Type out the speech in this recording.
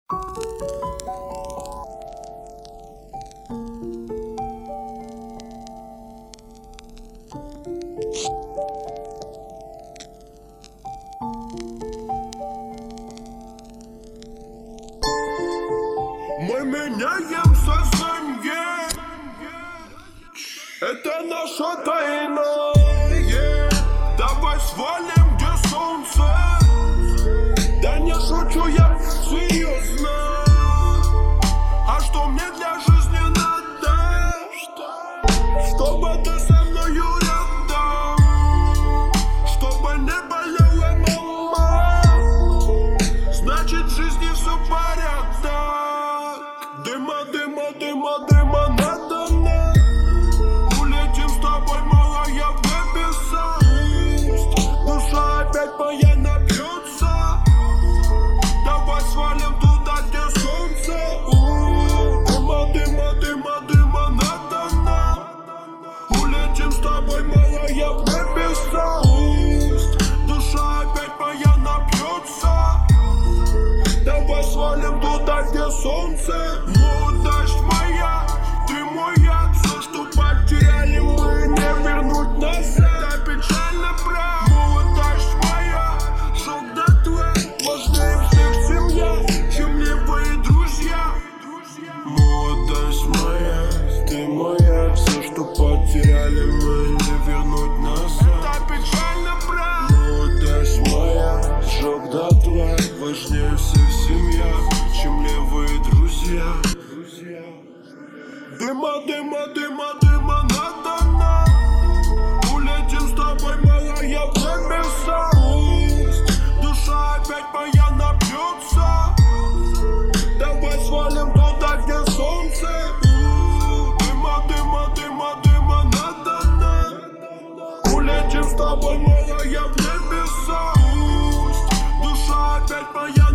Мы меняем сознание, это наша тайна. Давай свалим, где солнце. Да не шучу, я серьезно. А что мне для жизни надо? Чтобы ты со мною рядом, чтобы не болела мама. Значит, в жизни все порядок. Дыма, дыма, дыма, дыма надо нам. Улетим с тобой, малая, в небеса. Душа опять моя напьется. Давай свалим туда, где солнце. Дыма, дыма, дыма, дыма надо нам. Улетим с тобой, малая, в небеса. Душа опять моя напьется. Давай свалим туда, где солнце. Дождь моя, ты моя. Все, что потеряли мы, не вернуть назад. Да печально, брат. Молодость моя, жёг дотла. Важнее всех семья, чем левые друзья. Молодость моя, ты моя. Все, что потеряли мы, не вернуть назад. Да печально, брат. Молодость моя, жёг дотла. Важнее всех семья, чем левые друзья. Дыма, дыма, дыма, дыма надо нам. Улетим с тобой, малая, в небеса. Душа опять моя напьется. Давай свалим туда, где солнце. Дыма, дыма, дыма, дыма надо нам. Улетим с тобой, малая, в небеса. Душа опять моя